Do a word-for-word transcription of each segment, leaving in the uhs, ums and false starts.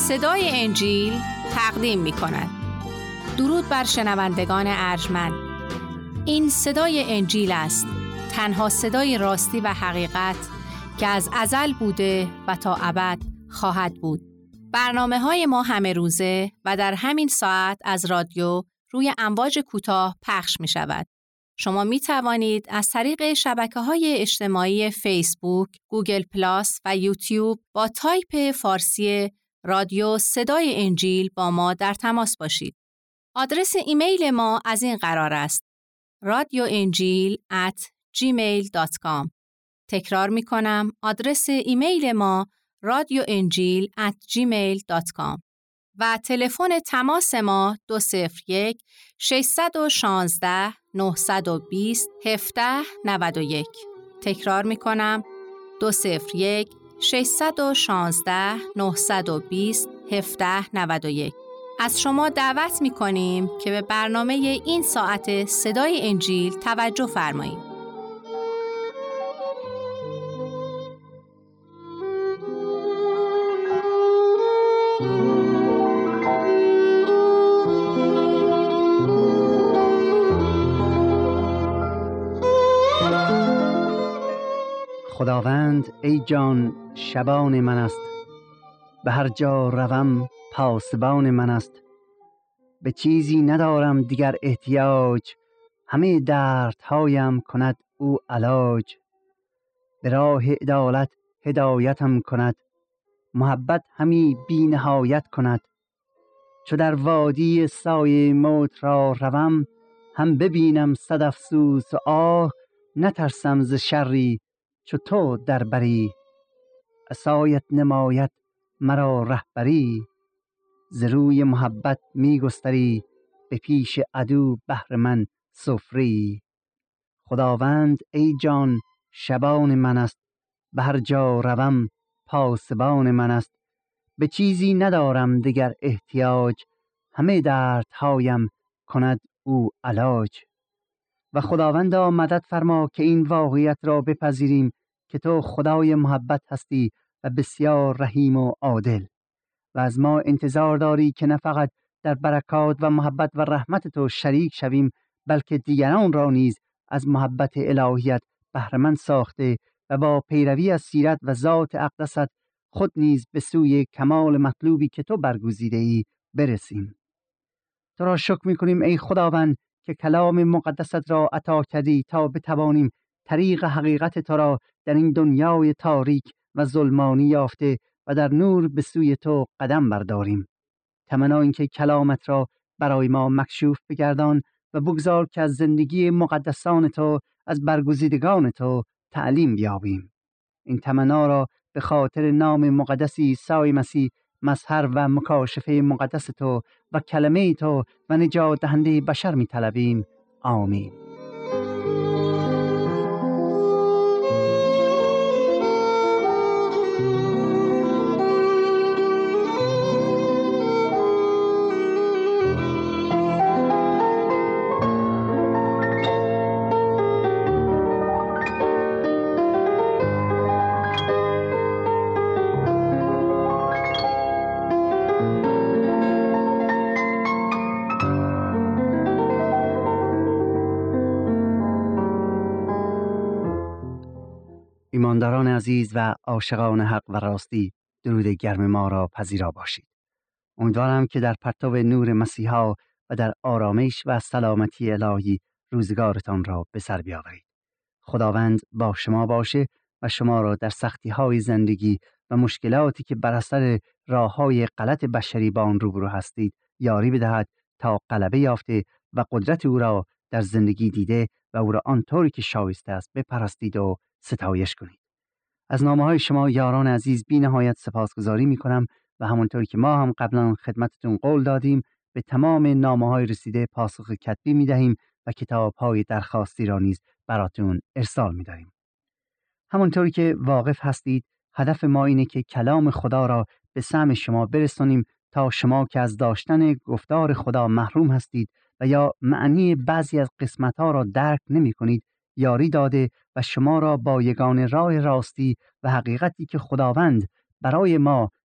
صدای انجیل تقدیم می کند. درود بر شنوندگان ارجمند. این صدای انجیل است، تنها صدای راستی و حقیقت که از ازل بوده و تا ابد خواهد بود. برنامه های ما همه روزه و در همین ساعت از رادیو روی امواج کوتاه پخش می شود. شما می توانید از طریق شبکه‌های اجتماعی فیسبوک، گوگل پلاس و یوتیوب با تایپ فارسی رادیو صدای انجیل با ما در تماس باشید. آدرس ایمیل ما از این قرار است: رادیو انجیل ات جیمیل دات کام. تکرار می کنم، آدرس ایمیل ما رادیو انجیل ات جیمیل دات کام و تلفن تماس ما دو صفر یک ششصد و شانزده نهصد و بیست هفده نود و یک. تکرار می کنم، دو صفر یک ششصد و شانزده نهصد و بیست هفده نود و یک. از شما دعوت می کنیم که به برنامه این ساعت صدای انجیل توجه فرمایید. خداوند ای جان شبان من است، به هر جا روم پاسبان من است. به چیزی ندارم دیگر احتیاج، همه دردهایم کند او علاج. به راه عدالت هدایتم کند، محبت همی بی نهایت کند. چو در وادی سایه موت را روم، هم ببینم صد افسوس و آه. نترسم ز شری چو تو در بری، عصایت نماید مرا رهبری. ز روی محبت می گستری، به پیش عدو بهر من سفری. خداوند ای جان شبان من است، به هر جا روم پاسبان من است. به چیزی ندارم دگر احتیاج، همه دردهایم کند او علاج. و خداوندا مدد فرما که این واقعیت را بپذیریم که تو خدای محبت هستی و بسیار رحیم و عادل، و از ما انتظار داری که نه فقط در برکات و محبت و رحمت تو شریک شویم، بلکه دیگران را نیز از محبت الهیت بهره‌مند ساخته و با پیروی از سیرت و ذات اقدست خود نیز به سوی کمال مطلوبی که تو برگزیده ای برسیم. تو را شکر می‌کنیم ای خداوند که کلام مقدست را عطا کردی تا بتوانیم طریق حقیقت تو را در این دنیای تاریک و ظلمانی یافته و در نور به سوی تو قدم برداریم. تمنا اینکه کلامت را برای ما مکشوف بگردان و بگذار که از زندگی مقدسان تو، از برگزیدگان تو تعلیم بیابیم. این تمنا را به خاطر نام مقدس عیسی مسیح، مظهر و مکاشفه مقدس تو و کلمه تو و نجات دهنده بشر می طلبیم. آمین. ایمانداران عزیز و عاشقان حق و راستی، درود گرم ما را پذیرا باشید. امیدوارم که در پرتو نور مسیحا و در آرامش و سلامتی الهی روزگارتان را به سر بیاورید. خداوند با شما باشه و شما را در سختی‌های زندگی و مشکلاتی که بر اثر راه‌های غلط بشری با آن روبرو هستید یاری بدهد تا غلبه یافته و قدرت او را در زندگی دیده و او را آنطوری که شایسته است بپرستید و ستایش کنید. از نامه‌های شما یاران عزیز بی نهایت سپاسگزاری می‌کنم و همونطوری که ما هم قبلا خدمتتون قول دادیم به تمام نامه‌های رسیده پاسخ کتبی می‌دهیم و کتاب‌های درخواستی را نیز براتون ارسال می‌داریم. همونطوری که واقف هستید هدف ما اینه که کلام خدا را به سمع شما برسونیم تا شما که از داشتن گفتار خدا محروم هستید و یا معنی بعضی از قسمت‌ها را درک نمی‌کنید یاری داده و شما را با یگانه راه راستی و حقیقتی که خداوند برای ما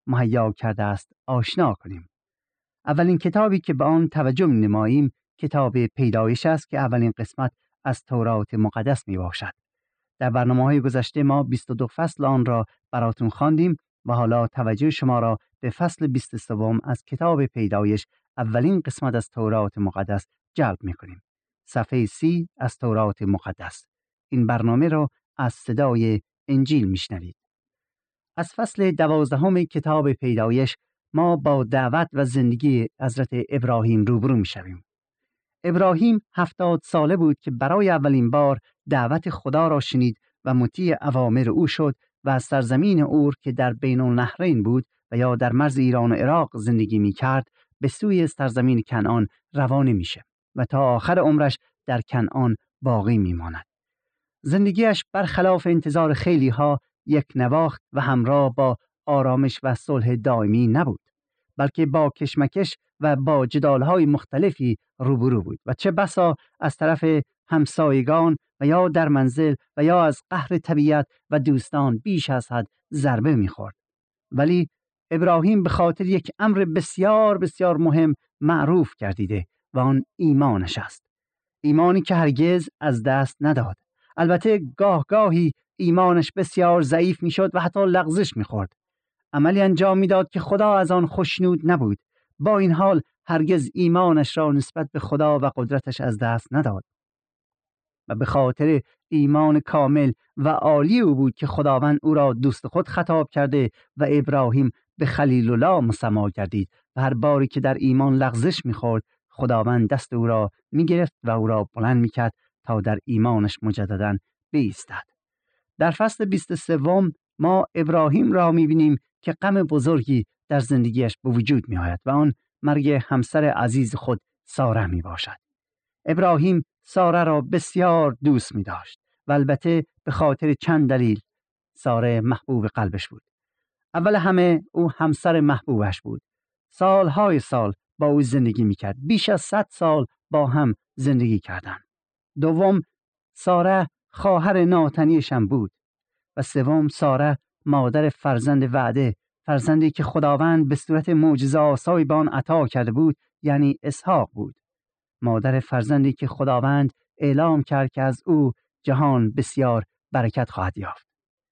مهیا کرده است آشنا کنیم. اولین کتابی که به آن توجه نماییم کتاب پیدایش است که اولین قسمت از تورات مقدس می باشد. در برنامه‌های گذشته ما بیست و دو فصل آن را براتون خواندیم و حالا توجه شما را به فصل بیست و سه از کتاب پیدایش اولین قسمت از تورات مقدس جلب می‌کنیم. صفحه سی از تورات مقدس. این برنامه را از صدای انجیل میشنوید. از فصل دوازدهم کتاب پیدایش ما با دعوت و زندگی حضرت ابراهیم روبرو میشویم. ابراهیم هفتاد ساله بود که برای اولین بار دعوت خدا را شنید و مطیع اوامر او شد و از سرزمین اور که در بین النهرین بود و یا در مرز ایران و عراق زندگی می کرد به سوی سرزمین کنعان روانه میشه و تا آخر عمرش در کنعان باقی میماند. زندگیش برخلاف انتظار خیلی ها یک نواخت و همراه با آرامش و صلح دائمی نبود، بلکه با کشمکش و با جدالهای مختلفی روبرو بود و چه بسا از طرف همسایگان و یا در منزل و یا از قهر طبیعت و دوستان بیش از حد ضربه میخورد. ولی ابراهیم به خاطر یک امر بسیار بسیار مهم معروف گردیده و آن ایمانش است. ایمانی که هرگز از دست نداد. البته گاه گاهی ایمانش بسیار ضعیف میشد و حتی لغزش میخورد. عملی انجام میداد که خدا از آن خوشنود نبود. با این حال هرگز ایمانش را نسبت به خدا و قدرتش از دست نداد. و به خاطر ایمان کامل و عالی او بود که خداوند او را دوست خود خطاب کرده و ابراهیم به خلیل الله مسما گردید و هر باری که در ایمان لغزش میخورد خداوند دست او را میگرفت و او را بلند میکرد تا در ایمانش مجددا بایستد. در فصل بیست و سه ما ابراهیم را میبینیم که غم بزرگی در زندگیش به وجود میآید و آن مرگ همسر عزیز خود ساره می باشد. ابراهیم ساره را بسیار دوست می داشت و البته به خاطر چند دلیل. ساره محبوب قلبش بود. اول همه او همسر محبوبش بود. سالهای سال با او زندگی می کرد. بیش از صد سال با هم زندگی کردند. دوم، ساره خواهر ناتنیشم بود و سوم، ساره مادر فرزند وعده، فرزندی که خداوند به صورت معجزه‌آسایی به آن عطا کرده بود، یعنی اسحاق بود. مادر فرزندی که خداوند اعلام کرد که از او جهان بسیار برکت خواهد یافت.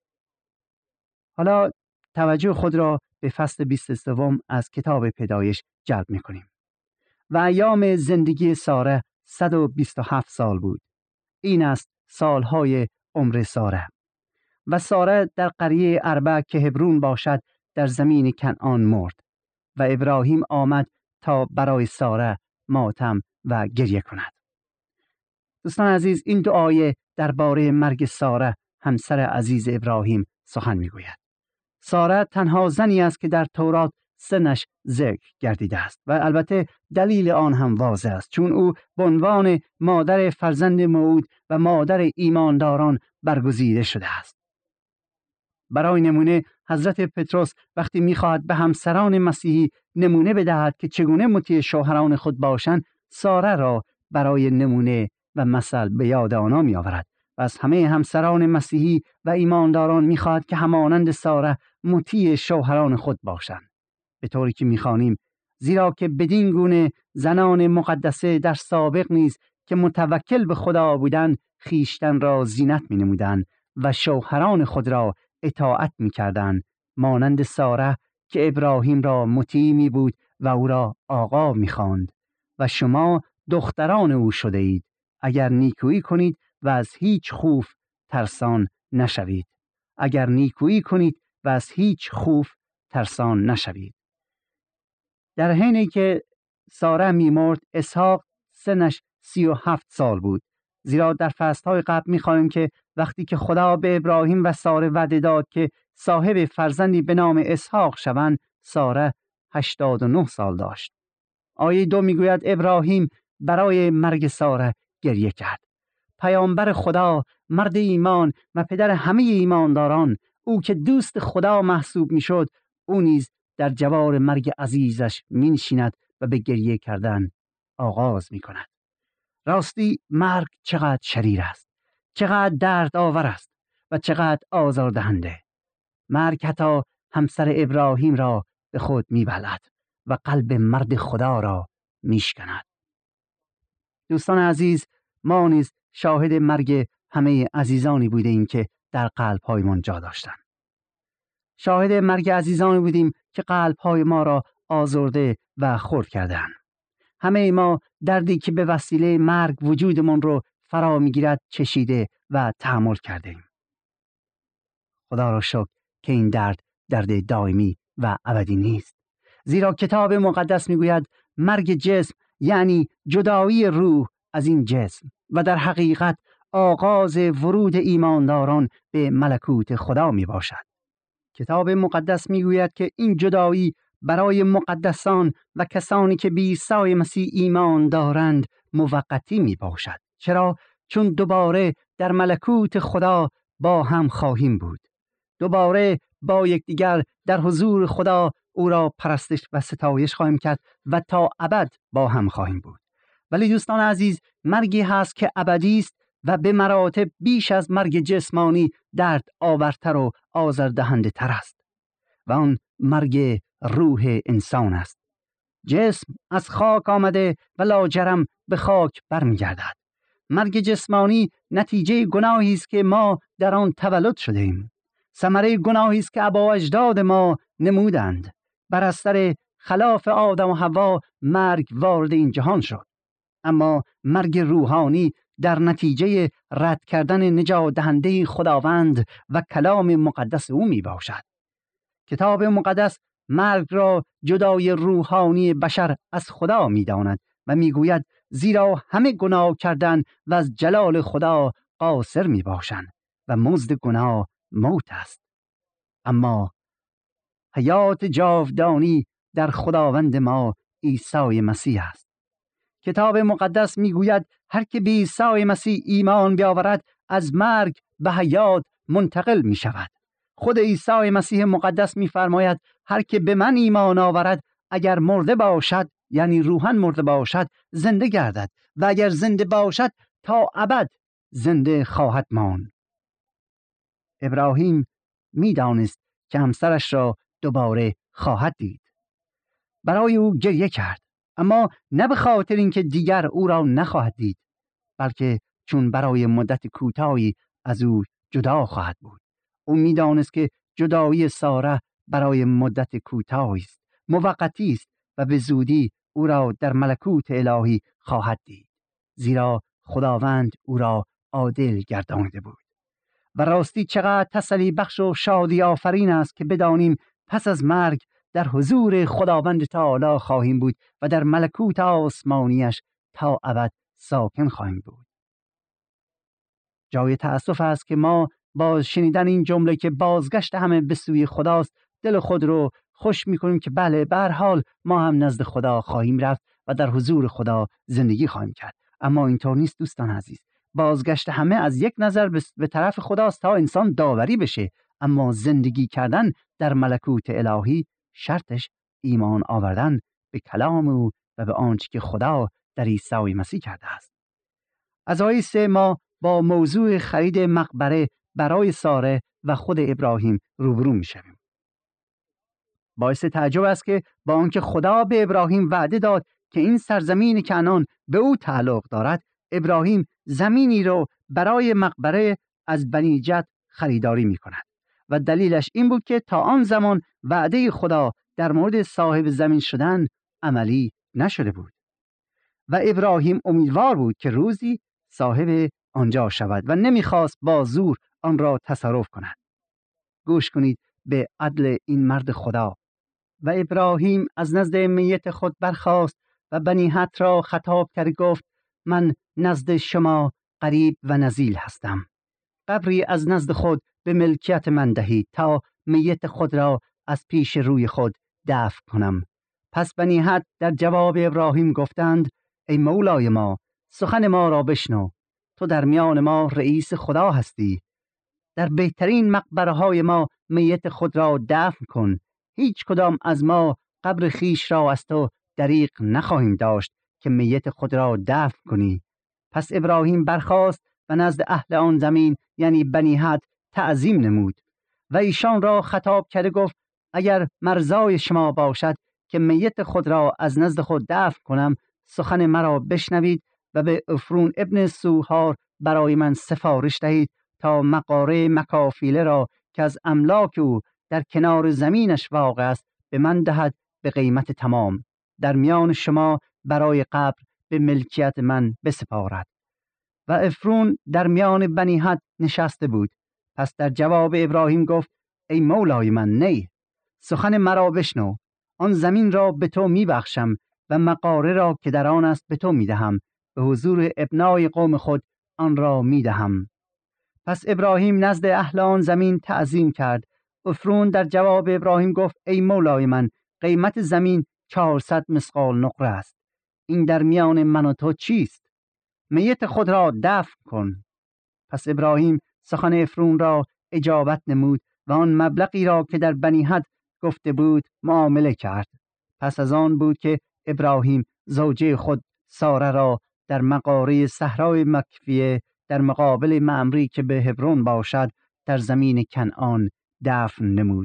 حالا توجه خود را به فصل بیست و سه از کتاب پیدایش جلب می‌کنیم. و ایام زندگی ساره صد و بیست و هفت سال بود. این است سالهای عمر ساره. و ساره در قریه اربع که هبرون باشد در زمین کنعان مرد و ابراهیم آمد تا برای ساره ماتم و گریه کند. دوستان عزیز، این دو آیه درباره مرگ ساره همسر عزیز ابراهیم سخن میگوید. ساره تنها زنی است که در تورات سنش ذکر گردیده است و البته دلیل آن هم واضح است، چون او به عنوان مادر فرزند موعود و مادر ایمانداران برگزیده شده است. برای نمونه حضرت پتروس وقتی می‌خواهد به همسران مسیحی نمونه بدهد که چگونه مطیع شوهران خود باشند، ساره را برای نمونه و مثل به یاد آنها می‌آورد و از همه همسران مسیحی و ایمانداران می‌خواهد که همانند ساره مطیع شوهران خود باشند. به طوری که می‌خوانیم زیرا که بدین گونه زنان مقدسه در سابق نیز که متوکل به خدا بودند خیشتن را زینت می‌نمودند و شوهران خود را اطاعت می‌کردند، مانند ساره که ابراهیم را مطیع می بود و او را آقا می‌خواند. و شما دختران او شده اید اگر نیکویی کنید و از هیچ خوف ترسان نشوید. اگر نیکویی کنید و از هیچ خوف ترسان نشوید. در حینی که ساره می‌مرد، اسحاق سنش سی و هفت سال بود. زیرا در فصل‌های قبل می‌خوانیم که وقتی که خدا به ابراهیم و ساره وعده داد که صاحب فرزندی به نام اسحاق شوند، ساره هشتاد و نه سال داشت. آیه دو میگوید ابراهیم برای مرگ ساره گریه کرد. پیامبر خدا، مرد ایمان و پدر همه ایمانداران، او که دوست خدا محسوب میشد، او نیز در جوار مرگ عزیزش مینشیند و به گریه کردن آغاز میکند. راستی مرگ چقدر شریر است، چقدر درد آور است و چقدر آزاردهنده. مرگ حتی همسر ابراهیم را به خود می‌بلد و قلب مرد خدا را میشکند. دوستان عزیز، ما نیز شاهد مرگ همه عزیزانی بودیم که در قلب‌هایمان جا داشتند. شاهد مرگ عزیزانی بودیم که قلب‌های ما را آزرده و خرد کردند. همه ما دردی که به وسیله مرگ وجودمان رو فرا میگیرد چشیده و تحمل کردیم. خدا را شکر که این درد درد دائمی و ابدی نیست، زیرا کتاب مقدس میگوید مرگ جسم یعنی جدایی روح از این جسم و در حقیقت آغاز ورود ایمانداران به ملکوت خدا می باشد. کتاب مقدس میگوید که این جدایی برای مقدسان و کسانی که به عیسی مسیح ایمان دارند موقتی می باشد. چرا؟ چون دوباره در ملکوت خدا با هم خواهیم بود. دوباره با یکدیگر در حضور خدا او را پرستش و ستایش خواهیم کرد و تا ابد با هم خواهیم بود. ولی دوستان عزیز، مرگی هست که ابدی است و به مراتب بیش از مرگ جسمانی درد آورتر و آزاردهنده تر است و آن مرگ روح انسان است. جسم از خاک آمده و لاجرم به خاک برمیگردد. مرگ جسمانی نتیجه گناهی است که ما در آن تولد شدیم. ثمره گناهی است که آبا و اجداد ما نمودند. بر اثر خلاف آدم و حوا مرگ وارد این جهان شد. اما مرگ روحانی در نتیجه رد کردن نجات دهنده خداوند و کلام مقدس او می باشد. کتاب مقدس مرگ را جدای روحانی بشر از خدا می داند و می گوید زیرا همه گناه کردن و از جلال خدا قاصر می باشند و مزد گناه موت است. اما حیات جاودانی در خداوند ما عیسی مسیح است. کتاب مقدس میگوید هر که به عیسی مسیح ایمان بیاورد از مرگ به حیات منتقل می شود. خود عیسی مسیح مقدس میفرماید هر که به من ایمان آورد اگر مرده باشد، یعنی روحاً مرده باشد، زنده گردد و اگر زنده باشد تا ابد زنده خواهد ماند. ابراهیم میدانست که همسرش را دوباره خواهد دید. برای او گریه کرد، اما نه به خاطر اینکه دیگر او را نخواهد دید، بلکه چون برای مدت کوتاهی از او جدا خواهد بود. او میدانست که جدایی ساره برای مدت کوتاهی است، موقتی است و به زودی او را در ملکوت الهی خواهد دید، زیرا خداوند او را عادل گردانیده بود. و راستی چقدر تسلی بخش و شادی آفرین است که بدانیم پس از مرگ در حضور خداوند تعالی خواهیم بود و در ملکوت آسمانیش تا ابد ساکن خواهیم بود. جای تأسف است که ما با شنیدن این جمله که بازگشت همه به سوی خداست دل خود رو خوش می‌کنیم که بله، به هر حال ما هم نزد خدا خواهیم رفت و در حضور خدا زندگی خواهیم کرد. اما اینطور نیست دوستان عزیز. بازگشت همه از یک نظر به طرف خداست تا انسان داوری بشه، اما زندگی کردن در ملکوت الهی شرطش ایمان آوردن به کلام او و به آنچه که خدا در عیسی مسیح کرده است. از آیه سه ما با موضوع خرید مقبره برای ساره و خود ابراهیم روبرو می‌شویم. باعث تعجب است که با آنکه خدا به ابراهیم وعده داد که این سرزمین کنعان به او تعلق دارد، ابراهیم زمینی رو برای مقبره از بنی جد خریداری می کند و دلیلش این بود که تا آن زمان وعده خدا در مورد صاحب زمین شدن عملی نشده بود و ابراهیم امیدوار بود که روزی صاحب آنجا شود و نمیخواست با زور آن را تصرف کند. گوش کنید به عدل این مرد خدا. و ابراهیم از نزد میت خود برخاست و بنی حت را خطاب کرد، گفت من نزد شما قریب و نزیل هستم. قبری از نزد خود به ملکیت من دهید تا میت خود را از پیش روی خود دفن کنم. پس بنی حت در جواب ابراهیم گفتند ای مولای ما، سخن ما را بشنو. تو در میان ما رئیس خدا هستی. در بهترین مقبره های ما میت خود را دفن کن. هیچ کدام از ما قبر خیش را از تو دریغ نخواهیم داشت که میت خود را دفن کنی. پس ابراهیم برخاست و نزد اهل آن زمین یعنی بنی حت تعظیم نمود و ایشان را خطاب کرده گفت اگر مرزای شما باشد که میت خود را از نزد خود دفن کنم، سخن مرا بشنوید و به افرون ابن سوهار برای من سفارش دهید تا مغاره مکافیله را که از املاک او در کنار زمینش واقع است به من دهد به قیمت تمام، در میان شما برای قبر به ملکیت من بسپارد. و افرون در میان بنی حد نشسته بود. پس در جواب ابراهیم گفت: ای مولای من، نه، سخن مرا بشنو. آن زمین را به تو می بخشم و مغاره را که در آن است به تو می دهم، به حضور ابنای قوم خود آن را می دهم. پس ابراهیم نزد اهل آن زمین تعظیم کرد. افرون در جواب ابراهیم گفت: ای مولای من، قیمت زمین چهارصد مثقال نقره است. این در میان من و تو چیست؟ میت خود را دفن کن. پس ابراهیم سخن افرون را اجابت نمود و آن مبلغی را که در بنی حد گفته بود معامله کرد. پس از آن بود که ابراهیم زوجه خود ساره را در مغاره صحرای مکفیه در مقابل مأمری که به هبرون باشد در زمین کنعان دفن نمود.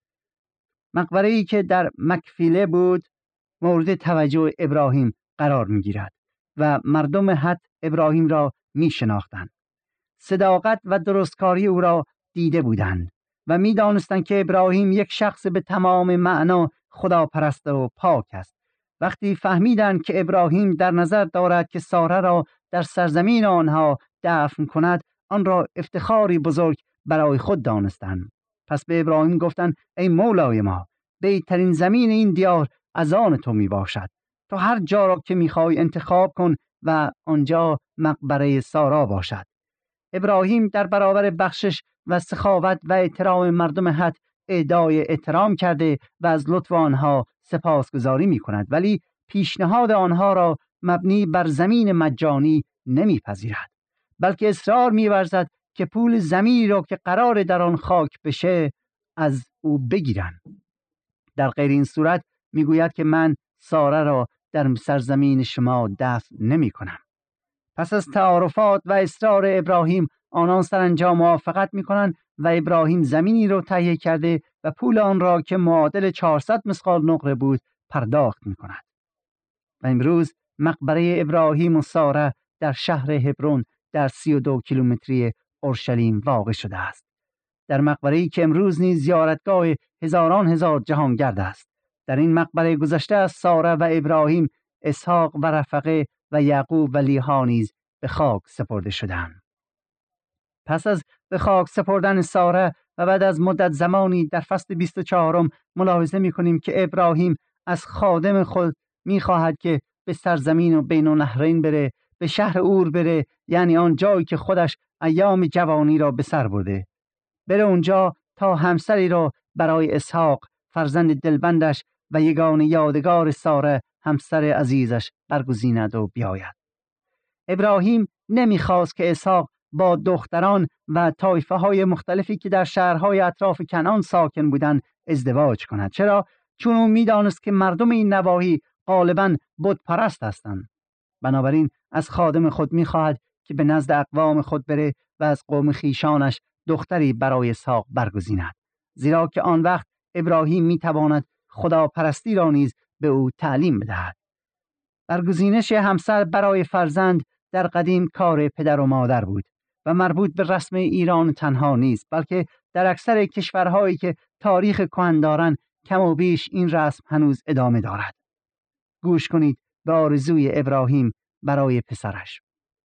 مقبره‌ای که در مکفیله بود مورد توجه ابراهیم قرار می‌گیرد و مردم حد ابراهیم را می‌شناختند. صداقت و درستکاری او را دیده بودند و می‌دانستند که ابراهیم یک شخص به تمام معنا خداپرست و پاک است. وقتی فهمیدند که ابراهیم در نظر دارد که ساره را در سرزمین آنها دفن کند، آن را افتخاری بزرگ برای خود دانستند. پس به ابراهیم گفتند: ای مولای ما، بهترین زمین این دیار از آن تو می باشد. تو هر جا را که می خواهی انتخاب کن و آنجا مقبره سارا باشد. ابراهیم در برابر بخشش و سخاوت و احترام مردم حد ادای احترام کرده و از لطف آنها سپاسگزاری می کند، ولی پیشنهاد آنها را مبنی بر زمین مجانی نمی پذیرد، بلکه اصرار می ورزد که پول زمینی را که قرار در آن خاک بشه از او بگیرند. در غیر این صورت می گوید که من ساره را در سرزمین شما دفن نمی کنم. پس از تعارفات و اصرار ابراهیم آنان سرانجام موافقت می کنند و ابراهیم زمینی را تهیه کرده و پول آن را که معادل چهارصد مثقال نقره بود پرداخت می کند. و امروز مقبره ابراهیم و ساره در شهر هبرون در سی و دو کیلومتری اورشلیم واقع شده است. در مقبره‌ای که امروز نیز زیارتگاه هزاران هزار جهانگرد است. در این مقبره گذشته از ساره و ابراهیم، اسحاق و رفقه و یعقوب و لیها نیز به خاک سپرده شدند. پس از به خاک سپردن ساره و بعد از مدت زمانی در فصل بیست و چهارم ملاحظه می‌کنیم که ابراهیم از خادم خود می‌خواهد که به سرزمین و بین النهرین بره، به شهر اور بره، یعنی آن جایی که خودش ایام جوانی را به سر برده، بره اونجا تا همسری را برای اسحاق فرزند دلبندش و یگانه یادگار ساره همسر عزیزش برگزیند و بیاید. ابراهیم نمیخواست که اسحاق با دختران و طایفه های مختلفی که در شهرهای اطراف کنعان ساکن بودند ازدواج کند. چرا؟ چون او میدانست که مردم این نواحی غالباً بت پرست هستند. بنابراین از خادم خود میخواهد که به نزد اقوام خود بره و از قوم خیشانش دختری برای اسحاق برگزیند، زیرا که آن وقت ابراهیم میتواند خداپرستی را نیز به او تعلیم بدهد. برگزینش همسر برای فرزند در قدیم کار پدر و مادر بود و مربوط به رسم ایران تنها نیست، بلکه در اکثر کشورهایی که تاریخ کهن دارند کم و بیش این رسم هنوز ادامه دارد. گوش کنید به آرزوی ابراهیم برای پسرش.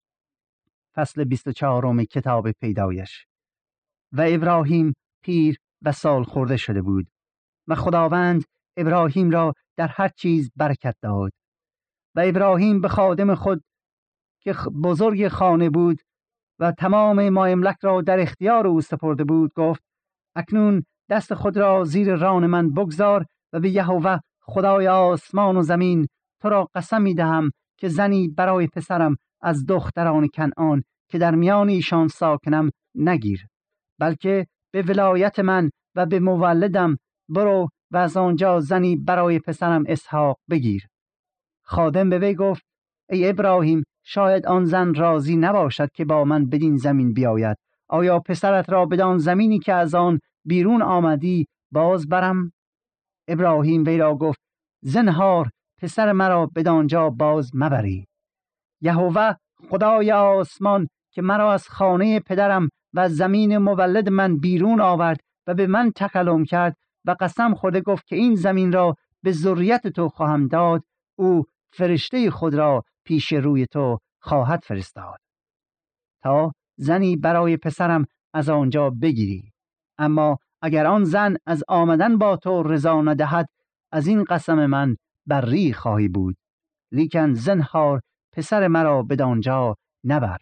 فصل بیست و چهارم کتاب پیدایش. و ابراهیم پیر و سال خورده شده بود و خداوند ابراهیم را در هر چیز برکت داد. و ابراهیم به خادم خود که بزرگ خانه بود و تمام مایملک را در اختیار او سپرده بود گفت: اکنون دست خود را زیر ران من بگذار و به یهوه خدای آسمان و زمین تو را قسم می دهم که زنی برای پسرم از دختران کنعان که در میان ایشان ساکنم نگیر، بلکه به ولایت من و به مولدم برو و از آنجا زنی برای پسرم اسحاق بگیر. خادم به وی گفت: ای ابراهیم، شاید آن زن راضی نباشد که با من بدین زمین بیاید. آیا پسرت را بدان زمینی که از آن بیرون آمدی باز برم؟ ابراهیم وی را گفت زنهار پسر مرا بدانجا باز مبری. یهوه خدای آسمان که مرا از خانه پدرم و از زمین مولد من بیرون آورد و به من تکلم کرد و قسم خورده گفت که این زمین را به ذریت تو خواهم داد، او فرشته خود را پیش روی تو خواهد فرستاد تا زنی برای پسرم از آنجا بگیری. اما اگر آن زن از آمدن با تو رضا ندهد، از این قسم من بری خواهی بود، لیکن زنهار پسر مرا بدانجا نبر.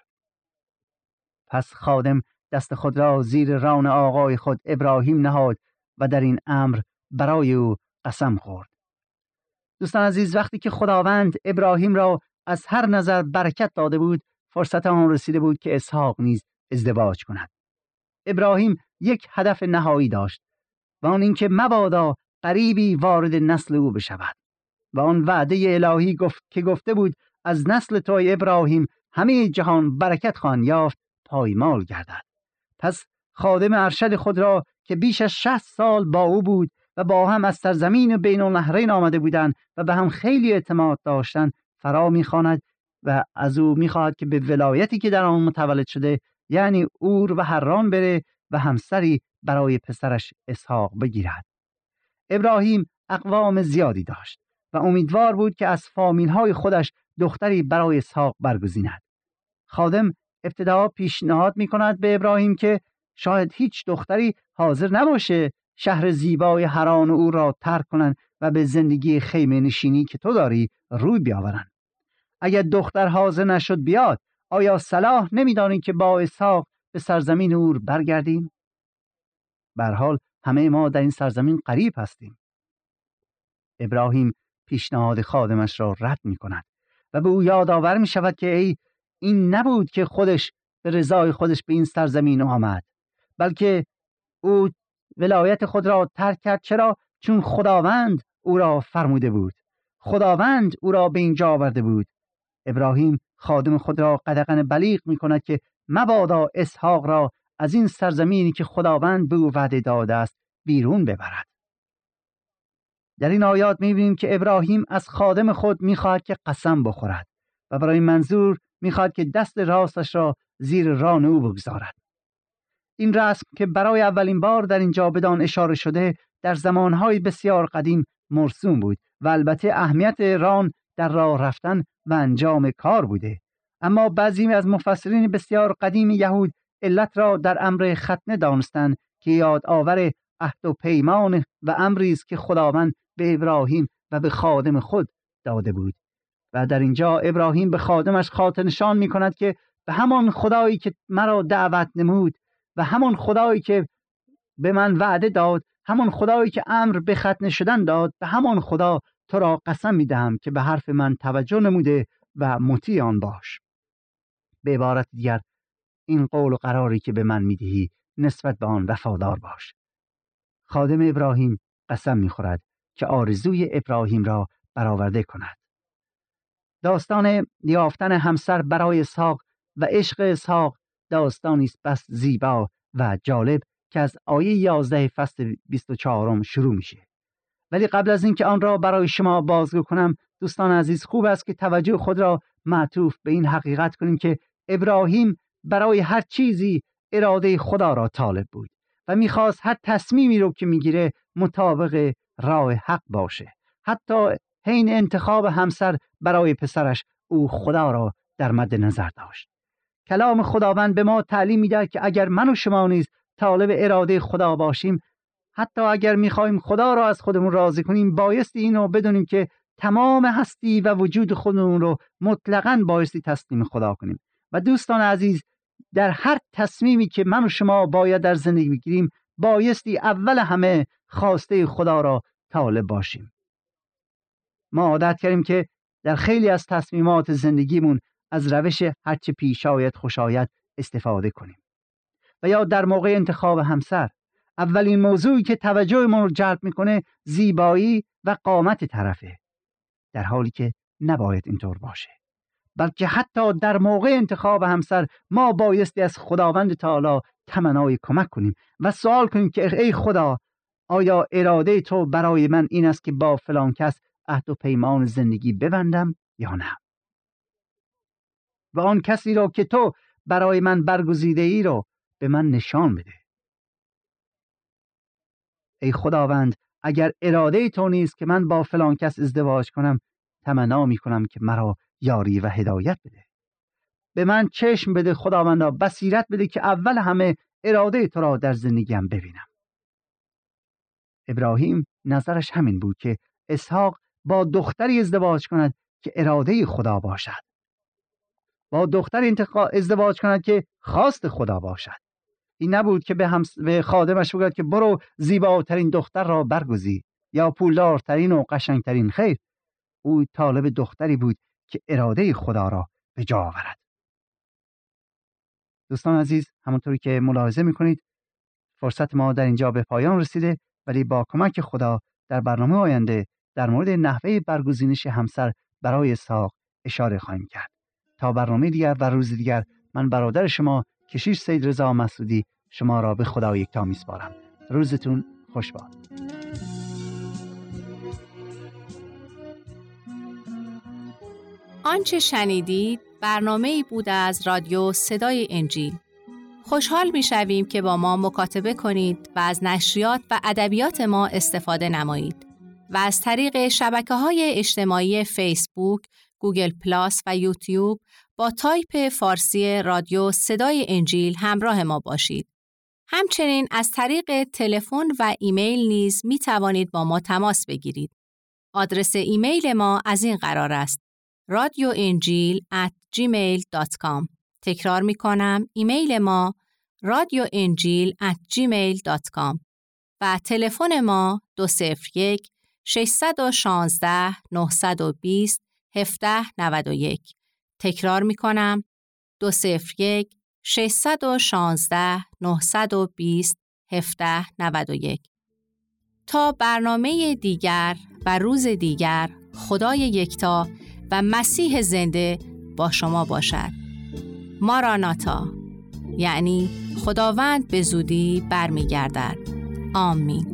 پس خادم دست خود را زیر ران آقای خود ابراهیم نهاد و در این امر برای او قسم خورد. دوستان عزیز، وقتی که خداوند ابراهیم را از هر نظر برکت داده بود، فرصت آن رسیده بود که اسحاق نیز ازدواج کند. ابراهیم یک هدف نهایی داشت و آن اینکه مبادا غریبی وارد نسل او بشود و آن وعده الهی گفت که گفته بود از نسل تو ابراهیم همه جهان برکت خواهند یافت پایمال گردد. پس خادم ارشد خود را که بیش از شصت سال با او بود و با هم از سرزمین بین النهرین آمده بودند و به هم خیلی اعتماد داشتند فرا می‌خواند و از او می‌خواهد که به ولایتی که در آن متولد شده، یعنی اور و حران، بره و همسری برای پسرش اسحاق بگیرد. ابراهیم اقوام زیادی داشت و امیدوار بود که از فامیل‌های خودش دختری برای اسحاق برگزیند. خادم ابتدا پیشنهاد می‌کند به ابراهیم که شاید هیچ دختری حاضر نباشه شهر زیبای حران او را ترک کنند و به زندگی خیمه نشینی که تو داری روی بیاورند. اگر دختر حاضر نشد بیاد، آیا صلاح نمی‌دانی که با اسحاق به سرزمین اور برگردیم؟ به هر حال همه ما در این سرزمین غریب هستیم. ابراهیم پیشنهاد خادمش را رد می‌کند و به او یادآور می‌شود که ای این نبود که خودش به رضای خودش به این سرزمین آمد، بلکه او ولایت خود را ترک کرد. چرا؟ چون خداوند او را فرموده بود، خداوند او را به اینجا آورده بود. ابراهیم خادم خود را قدغن بلیغ می‌کند که مبادا اسحاق را از این سرزمینی که خداوند به او وعده داده است بیرون ببرد. در این آیات می‌بینیم که ابراهیم از خادم خود می‌خواهد که قسم بخورد و برای منظور می‌خواهد که دست راستش را زیر ران او بگذارد. این رسم که برای اولین بار در اینجا بدان اشاره شده در زمانهای بسیار قدیم مرسوم بود و البته اهمیت ران در راه رفتن و انجام کار بوده، اما بعضی از مفسرین بسیار قدیم یهود علت را در امر ختنه دانستند که یادآور عهد و پیمان و امری است که خداوند به ابراهیم و به خادم خود داده بود. و در اینجا ابراهیم به خادمش خاطر نشان می کند که به همان خدایی که مرا دعوت نمود و همان خدایی که به من وعده داد، همان خدایی که امر به ختنه شدن داد، به همان خدا تو را قسم می دهم که به حرف من توجه نموده و مطیع آن باش. به عبارت دیگر این قول و قراری که به من می دهی نسبت به آن وفادار باش. خادم ابراهیم قسم می خورد که آرزوی ابراهیم را برآورده کند. داستان یافتن همسر برای اسحاق و عشق اسحاق داستانی است بس زیبا و جالب که از آیه یازده فصل بیست و چهار شروع میشه. ولی قبل از اینکه آن را برای شما بازگو کنم، دوستان عزیز، خوب است که توجه خود را معطوف به این حقیقت کنیم که ابراهیم برای هر چیزی اراده خدا را طالب بود و میخواست هر تصمیمی رو که میگیره مطابق راه حق باشه. حتی حین انتخاب همسر برای پسرش او خدا را در مد نظر داشت. کلام خداوند به ما تعلیم میده که اگر من و شما نیز طالب اراده خدا باشیم، حتی اگر میخوایم خدا را از خودمون راضی کنیم، بایستی اینو بدونیم که تمام هستی و وجود خودمون رو مطلقاً بایستی تسلیم خدا کنیم. و دوستان عزیز، در هر تصمیمی که من و شما باید در زندگی بگیریم، بایستی اول همه خواسته خدا را طالب باشیم. ما عادت کردیم که در خیلی از تصمیمات زندگیمون از روش هرچه پیش آید خوش آید استفاده کنیم. و یا در موقع انتخاب همسر، اولین موضوعی که توجهمون رو جلب میکنه زیبایی و قامت طرفه، در حالی که نباید اینطور باشه. بلکه حتی در موقع انتخاب همسر ما بایستی از خداوند تعالی تمنای کمک کنیم و سوال کنیم که ای خدا، آیا اراده تو برای من این است که با فلان کس عهد و پیمان زندگی ببندم یا نه؟ و آن کسی را که تو برای من برگزیده ای رو به من نشان بده. ای خداوند، اگر اراده تو نیست که من با فلان کس ازدواج کنم، تمنا می کنم که مرا یاری و هدایت بده. به من چشم بده خداوندا، بصیرت بده که اول همه اراده تو را در زندگیم ببینم. ابراهیم نظرش همین بود که اسحاق با دختری ازدواج کند که اراده خدا باشد، با دختری انتخاب ازدواج کند که خواست خدا باشد. این نبود که به, همس... به خادمش بگوید که برو زیباترین دختر را برگزین یا پولدارترین و قشنگترین. خیر، او طالب دختری بود که اراده خدا را به جا آورد. دوستان عزیز، همونطوری که ملاحظه میکنید فرصت ما در اینجا به پایان رسیده، ولی با کمک خدا در برنامه آینده در مورد نحوه برگزینش همسر برای اسحاق اشاره خواهیم کرد. تا برنامه دیگر و روز دیگر، من برادر شما کشیش سید رضا مسعودی شما را به خدا یکتا میسپارم. روزتون خوش باد. آنچه شنیدید برنامه‌ای بود از رادیو صدای انجیل. خوشحال می‌شویم که با ما مکاتبه کنید و از نشریات و ادبیات ما استفاده نمایید و از طریق شبکه‌های اجتماعی فیسبوک، گوگل پلاس و یوتیوب با تایپ فارسی رادیو صدای انجیل همراه ما باشید. همچنین از طریق تلفن و ایمیل نیز می توانید با ما تماس بگیرید. آدرس ایمیل ما از این قرار است: رادیو انجیل ات جیمیل دات کام. تکرار می کنم، ایمیل ما رادیو انجیل ات جیمیل دات کام و تلفن ما دو صفر یک ششصد و شانزده نهصد و بیست هفده نود و یک. تکرار می کنم، دو صفر یک ششصد و شانزده نهصد و بیست هفده نود و یک. تا برنامه دیگر و روز دیگر، خدای یکتا و مسیح زنده با شما باشد. ماراناتا، یعنی خداوند به زودی برمیگردد. آمین.